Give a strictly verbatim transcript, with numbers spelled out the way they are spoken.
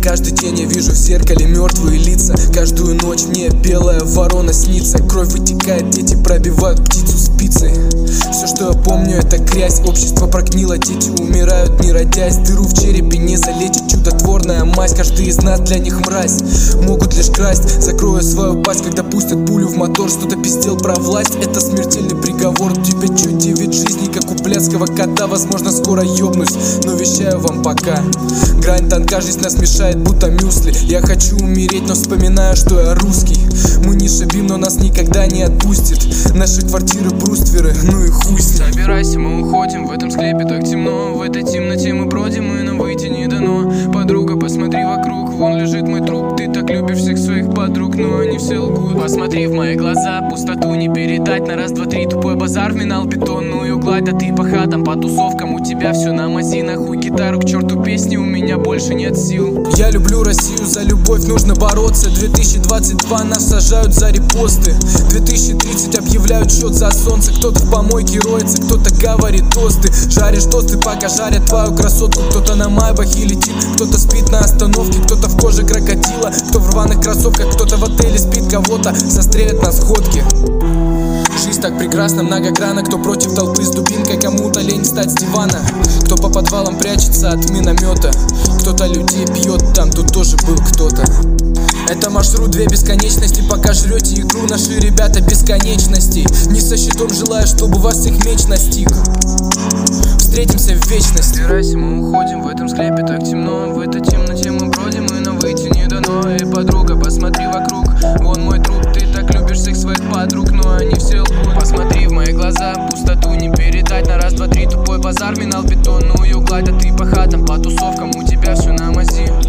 Каждый день я вижу в зеркале мертвые лица. Каждую ночь мне белая ворона снится. Кровь вытекает, дети пробивают птицу спицей. Все, что я помню, это грязь. Общество прогнило, дети умирают, не родясь. Дыру в черепе не залечит чудотворная мазь. Каждый из нас для них мразь, могут лишь красть. Закрою свою пасть, когда пустят пулю в мотор. Что-то пиздел про власть, это смертельный приговор. У тебя чё, девять жизней, как у блядского кота. Возможно, скоро ёбнусь, но вещаю вам пока. Грань тонка, жизнь нас мешает, будто мюсли. Я хочу умереть, но вспоминаю, что я русский. Мы не шабим, но нас никогда не отпустит. Наши квартиры брустверы, ну и хуй с ним. Собирайся, мы уходим, в этом склепе так темно. В этой темноте мы бродим, и нам выйти не дано. Подруга, посмотри вокруг, вон лежит мой труп. Ты так любишь всех своих подруг, но они все лгут. Посмотри в мои глаза, пустоту не передать. На раз, два, три, тупой базар вминал бетонную гладь. Да ты по хатам, по тусовкам, у тебя все на мази. Нахуй гитару, к черту песни, у меня больше нет сил. Я люблю Россию, за любовь нужно бороться. две тысячи двадцать два нас сажают за репосты. две тысячи тридцать объявляют счет за солнце. Кто-то в помойке роется, кто-то говорит тосты. Жаришь тосты, пока жарят твою красотку. Кто-то на майбахе летит, кто-то спит на остановке. Кто-то в коже крокодила, кто в рваных кроссовках. Кто-то в отеле спит, кого-то застрелят на сходке. Жизнь так прекрасна, многогранна. Кто против толпы с дубинкой, кому-то лень встать с дивана. Кто по подвалам прячется от миномета. Кто-то людей пьет, там тут тоже был кто-то. Это маршрут две бесконечности. Пока жрете икру, наши ребята бесконечности. Не со щитом желаю, чтобы вас всех меч настиг. Встретимся в вечности. Собирайся, мы уходим, в этом склепе так темно. В этой темноте мы бродим, и нам выйти не дано. Эй, подруга, посмотри вокруг, вон мой труп. Ты так любишь всех своих подруг, но они все лгут. Посмотри в мои глаза, пустоту не передать. На раз, два, три, тупой базар минал бетонную гладь. А ты по хатам, по тусовкам, у тебя все на мази.